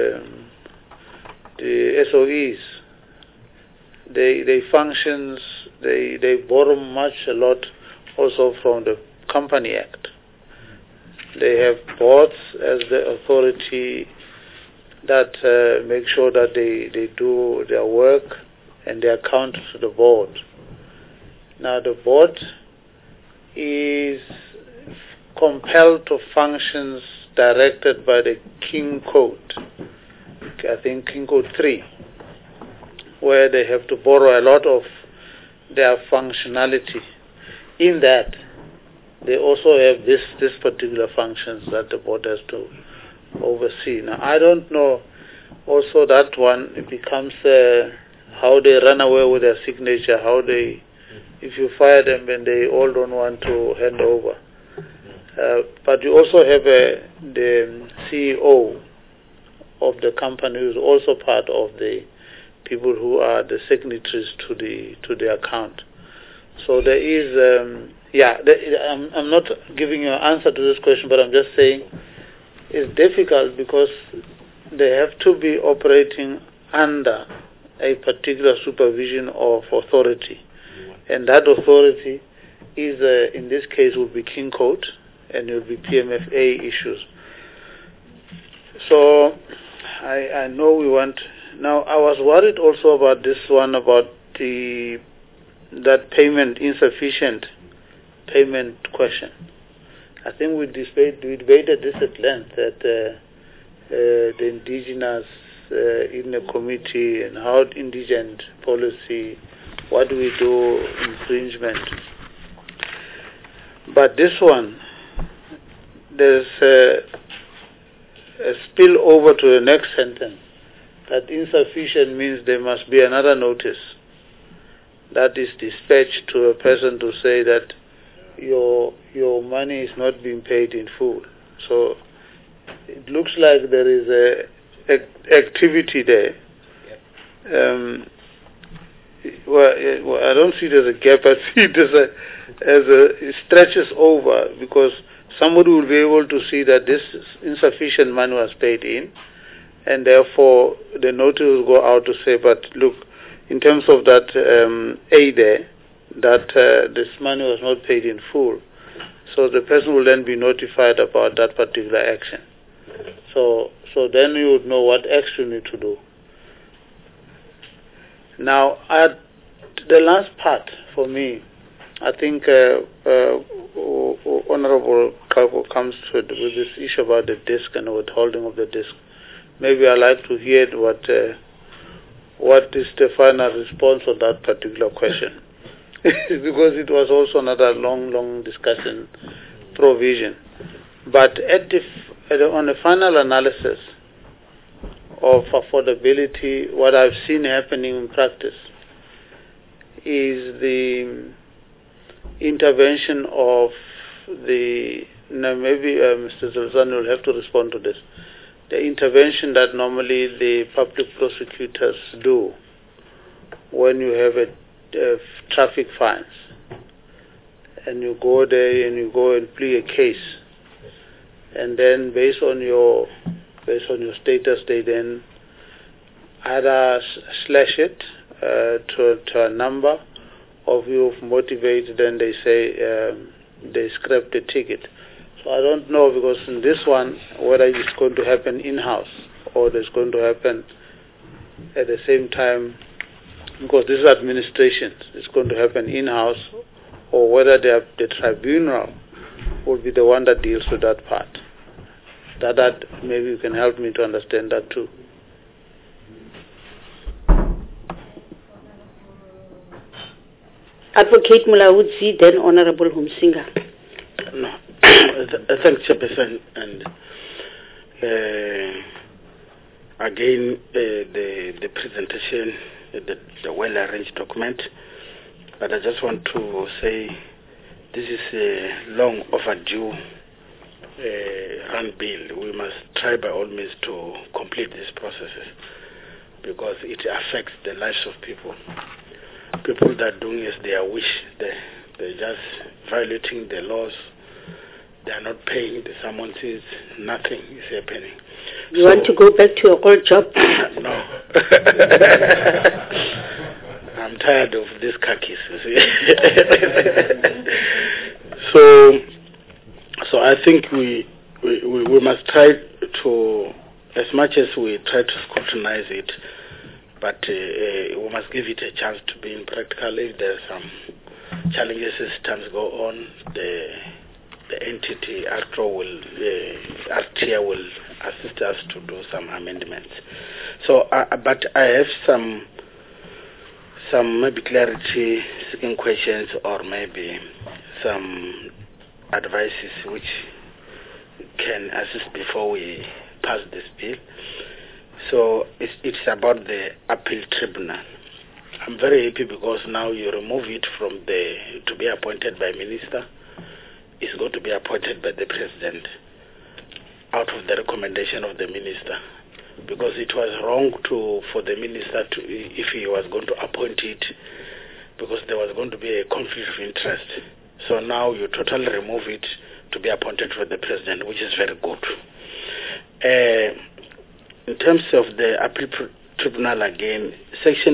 SOEs, they functions, they borrow a lot also from the Company Act. They have boards as the authority that make sure that they do their work and they account to the board. Now the board is compelled to functions directed by the King Code, I think King Code 3, where they have to borrow a lot of their functionality. In that, they also have this particular functions that the board has to oversee. Now, I don't know, also that one, it becomes how they run away with their signature, if you fire them and they all don't want to hand over. But you also have the CEO of the company, who is also part of the people who are the signatories to the account. So there is, I'm not giving you an answer to this question, but I'm just saying it's difficult because they have to be operating under a particular supervision of authority. And that authority is, in this case, would be King Code, and it will be PMFA issues. So I know we want. Now I was worried also about this one, about that insufficient payment question. I think we debated this at length at the indigenous in the committee, and how indigent policy, what do we do, infringement. But this one, there's a spill over to the next sentence, that insufficient means there must be another notice that is dispatched to a person to say that your money is not being paid in full. So it looks like there is a activity there. Well, I don't see there's a gap. I see it it stretches over, because somebody will be able to see that this insufficient money was paid in, and therefore the notice will go out to say, but look, in terms of that A there, that this money was not paid in full. So the person will then be notified about that particular action. So then you would know what action you need to do. Now, the last part for me, I think Honorable Kalko comes with this issue about the disc and the withholding of the disc. Maybe I'd like to hear what is the final response on that particular question. because it was also another long discussion provision. But on a final analysis of affordability, what I've seen happening in practice is the intervention of maybe Mr. Zolzani will have to respond to this, the intervention that normally the public prosecutors do when you have traffic fines, and you go there and you go and plead a case, and then based on your status, they then either slash it to a number, or if you've motivated, then they say they scrap the ticket. So I don't know, because in this one, whether it's going to happen in-house or it's going to happen at the same time, because this is administration, it's going to happen in-house, or whether the tribunal will be the one that deals with that part. That maybe you can help me to understand that too. Advocate Mulaudzi, then Honorable Humsinga. No. Thanks, Chairperson. And again, the presentation, the well-arranged document. But I just want to say this is a long overdue run bill. We must try by all means to complete these processes, because it affects the lives of people. People that are doing as their wish, they're just violating the laws. They are not paying the summonses. Nothing is happening. You want to go back to your old job? No. I'm tired of these khakis. So I think we must try to, as much as we try to scrutinize it, but we must give it a chance to be practical. If there are some challenges as times go on, the entity RTIA will assist us to do some amendments. So, but I have some maybe clarity seeking questions, or maybe some advices which can assist before we pass this bill. So it's about the appeal tribunal. I'm very happy because now you remove it from to be appointed by minister. It's going to be appointed by the president out of the recommendation of the minister, because it was wrong for the minister to, if he was going to appoint it, because there was going to be a conflict of interest. So now you totally remove it to be appointed by the president, which is very good. In terms of the appeal tribunal, again, section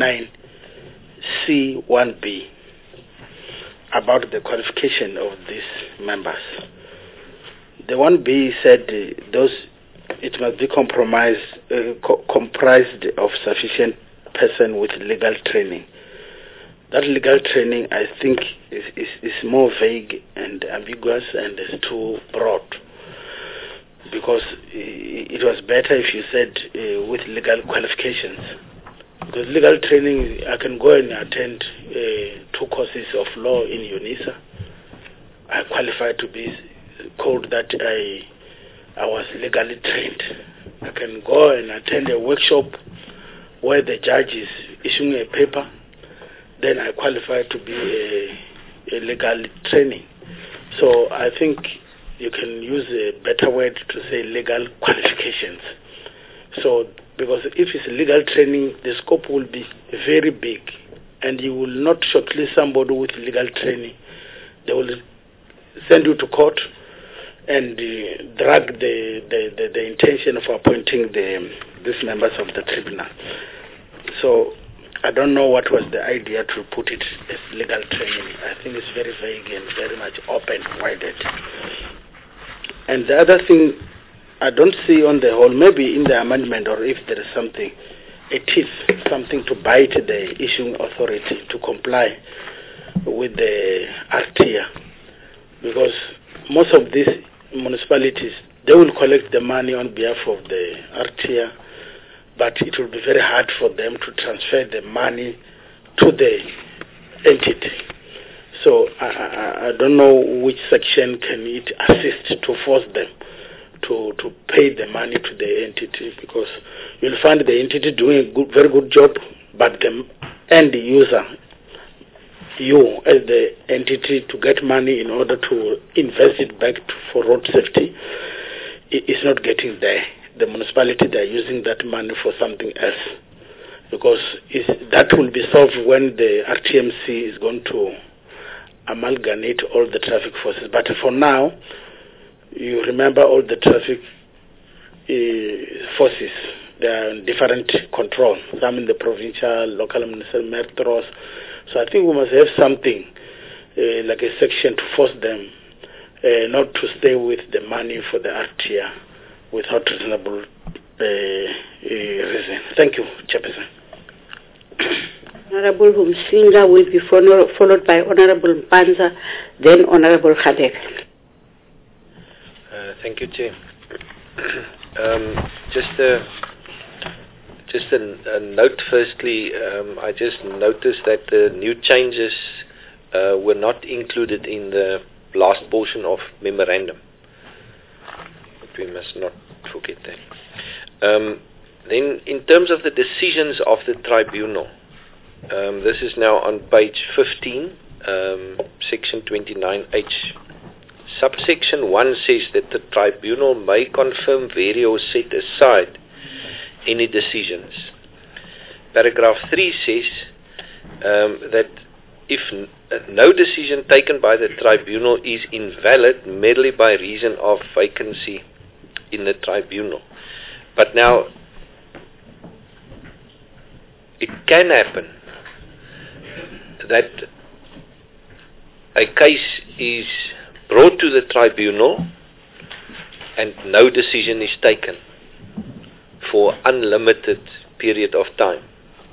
29C1B about the qualification of these members. The 1B said it must be comprised of sufficient person with legal training. That legal training, I think, is more vague and ambiguous, and is too broad. Because it was better if you said with legal qualifications. Because legal training, I can go and attend 2 courses of law in UNISA. I qualified to be called that I was legally trained. I can go and attend a workshop where the judge is issuing a paper. Then I qualified to be a legal training. So I think you can use a better word to say legal qualifications. So, because if it's legal training, the scope will be very big, and you will not shortlist somebody with legal training. They will send you to court and drag the intention of appointing these members of the tribunal. So I don't know what was the idea to put it as legal training. I think it's very vague and very much open-minded. And the other thing I don't see on the whole, maybe in the amendment, or if there is something, a teeth, something to bite the issuing authority to comply with the RTIA. Because most of these municipalities, they will collect the money on behalf of the RTIA, but it will be very hard for them to transfer the money to the entity. So I don't know which section can it assist to force them to pay the money to the entity, because you'll find the entity doing a very good job, but the end user, you as the entity, to get money in order to invest it back for road safety, is not getting there. The municipality, they are using that money for something else, because that will be solved when the RTMC is going to amalgamate all the traffic forces. But for now, you remember all the traffic forces, they are in different control, some in the provincial, local, municipal, metros. So I think we must have something like a section to force them not to stay with the money for the RTR without reasonable reason. Thank you, Chairperson. Honorable Humsinga will be followed by Honorable Mpanza, then Honorable Khadek. Thank you, Chair. Just a note firstly, I just noticed that the new changes were not included in the last portion of memorandum. But we must not forget that. Then in terms of the decisions of the tribunal, this is now on page 15, section 29H. Subsection 1 says that the tribunal may confirm, vary or set aside any decisions. Paragraph 3 says that if no decision taken by the tribunal is invalid merely by reason of vacancy in the tribunal. But now, it can happen that a case is brought to the tribunal and no decision is taken for unlimited period of time.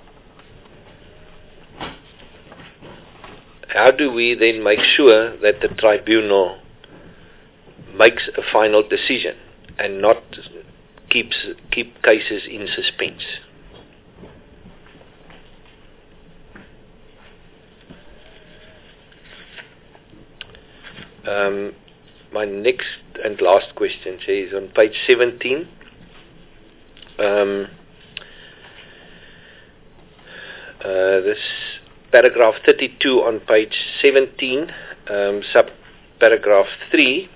How do we then make sure that the tribunal makes a final decision and not keep cases in suspense? My next and last question, Chair, is on page 17. This paragraph 32 on page 17, sub-paragraph 3,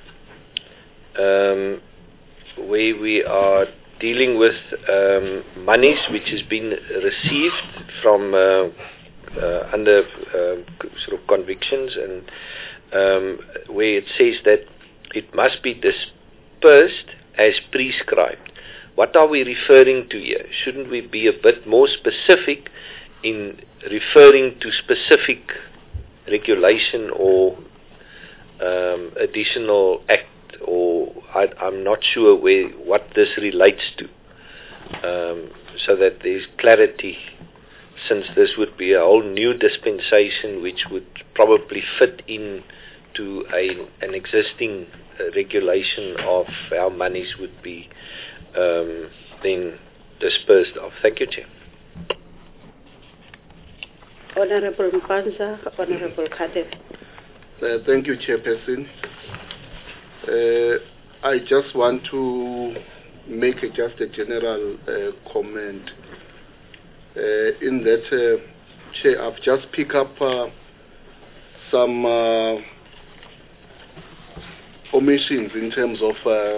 where we are dealing with monies which has been received from under sort of convictions, and where it says that it must be dispersed as prescribed. What are we referring to here? Shouldn't we be a bit more specific in referring to specific regulation or additional act, or I'm not sure what this relates to, so that there's clarity, since this would be a whole new dispensation which would probably fit in to an existing regulation of how monies would be then dispersed of. Thank you, Chair. Honorable Mpanza, Honorable Khadek. Thank you, Chairperson. I just want to make just a general comment. In that, Chair, I've just picked up some omissions in terms of,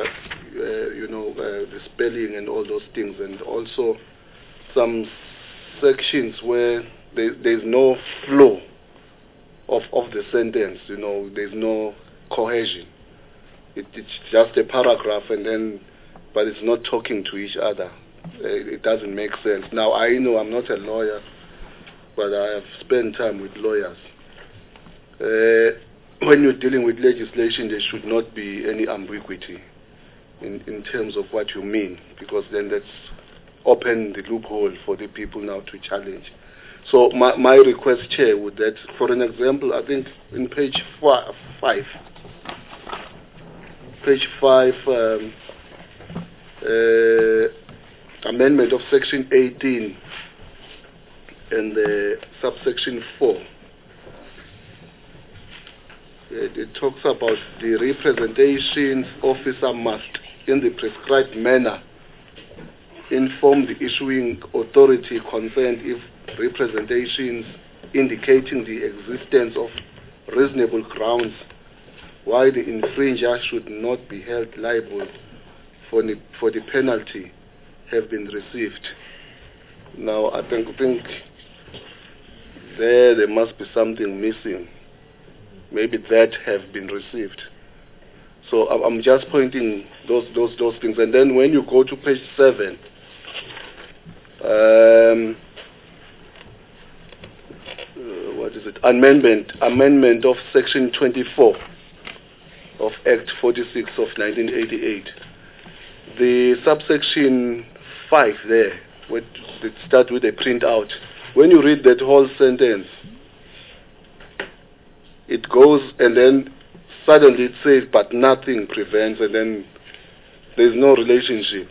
the spelling and all those things, and also some sections where there's no flow of the sentence. There's no cohesion. It's just a paragraph, but it's not talking to each other. It doesn't make sense. Now, I know I'm not a lawyer, but I have spent time with lawyers. When you're dealing with legislation, there should not be any ambiguity in terms of what you mean, because then that's open the loophole for the people now to challenge. So my request, Chair, would that, for an example, I think in page 5, amendment of section 18 and subsection 4, it talks about the representation officer must, in the prescribed manner, inform the issuing authority concerned if representations indicating the existence of reasonable grounds why the infringer should not be held liable for the penalty have been received. Now, I think there must be something missing. Maybe that have been received. So I'm just pointing those things. And then when you go to page 7, what is it? Amendment of Section 24 of Act 46 of 1988. The subsection 5 there, where it starts with a printout. When you read that whole sentence, it goes and then suddenly it says, but nothing prevents, and then there's no relationship.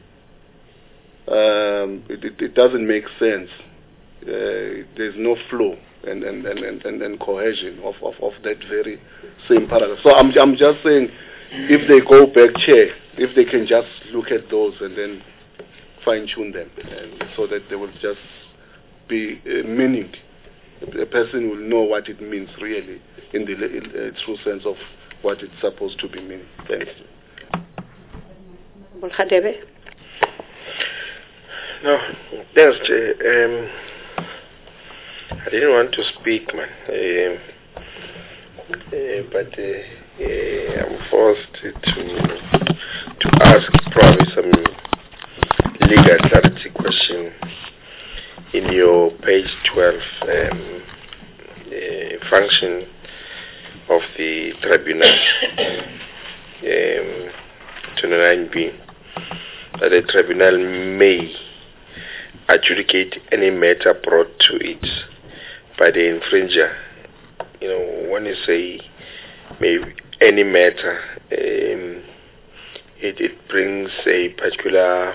It doesn't make sense. There's no flow and cohesion of that very same paragraph. So I'm just saying, if they go back, Chair, if they can just look at those and then fine-tune them, and so that they will just be meaning. A person will know what it means really in the true sense of what it's supposed to be meaning. Thanks. No, thanks, Chair. I didn't want to speak, man, but I'm forced to ask probably some legal clarity question in your page 12 function of the tribunal, 29B, that the tribunal may adjudicate any matter brought to it by the infringer. You know, when you say maybe any matter, it brings a particular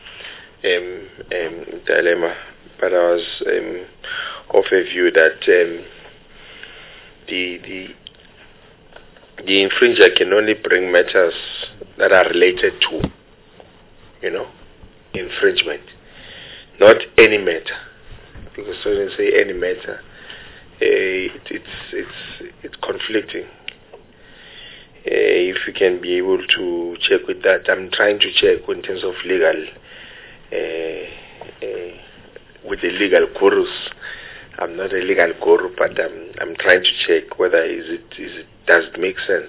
dilemma. But I was of a view that the infringer can only bring matters that are related to, infringement, not any matter. Because when you say any matter, it's conflicting. If you can be able to check with that, I'm trying to check in terms of legal, with the legal gurus. I'm not a legal guru, but I'm trying to check whether does it make sense.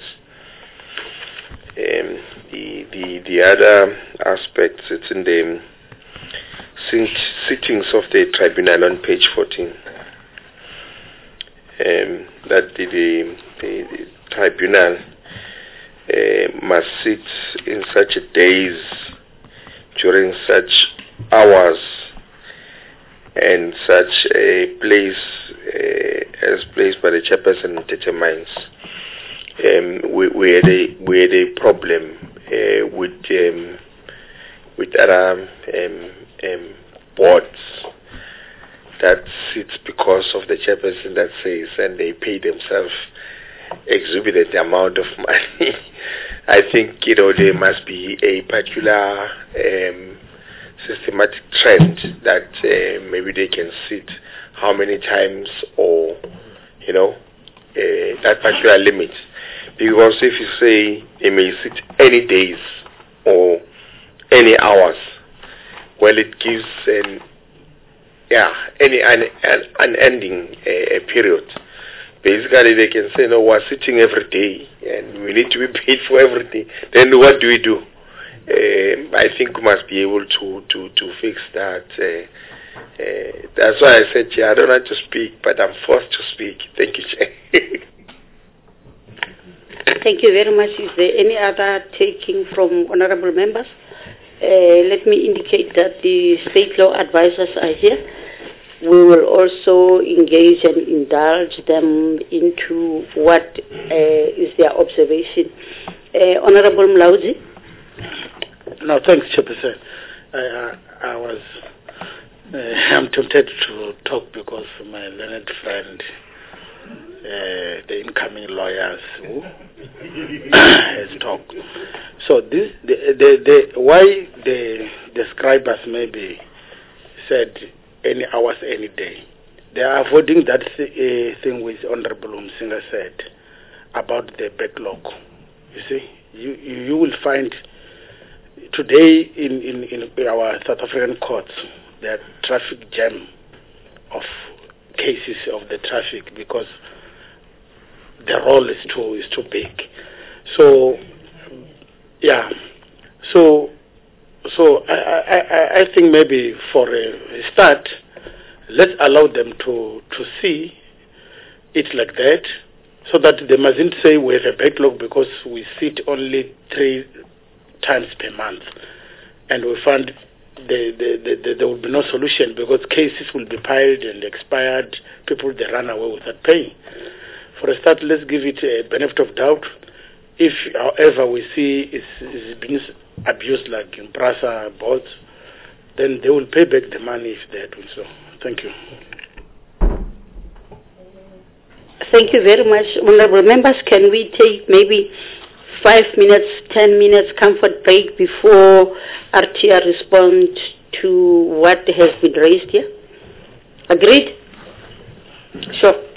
The other aspects, it's in the sittings of the tribunal on page 14. That the tribunal must sit in such days, during such hours, and such a place as placed by the chairperson determines. We had a problem with other boards that sits because of the chairperson that says, and they pay themselves exorbitant amount of money. I think there must be a particular systematic trend that maybe they can sit how many times, or that particular limit. Because if you say they may sit any days or any hours, well, it gives an unending period. Basically, they can say, no, we're sitting every day and we need to be paid for everything. Then what do we do? I think we must be able to fix that. That's why I said, I don't want to speak, but I'm forced to speak. Thank you, Chair. Thank you very much. Is there any other taking from honorable members? Let me indicate that the state law advisors are here. We will also engage and indulge them into what is their observation. Honorable Mlauzi? No, thanks, Chairperson. I'm tempted to talk because my learned friend the incoming lawyers who has talked. So this, why the scribers maybe said any hours, any day. They are avoiding that thing which Honorable Umsinga said about the backlog. You see, you will find today in our South African courts there are traffic jam of cases of the traffic because the role is too big. So yeah, so I think maybe for a start, let's allow them to see it like that, so that they mustn't say we have a backlog because we sit only 3 times per month, and we find there will be no solution because cases will be piled and expired. People they run away without paying. For a start, let's give it a benefit of doubt. If, however, we see it's being abused like in PRASA boards, then they will pay back the money if they are doing so. Thank you. Thank you very much. Honorable members, can we take maybe 5 minutes, 10 minutes comfort break before RTR respond to what has been raised here? Agreed? Sure.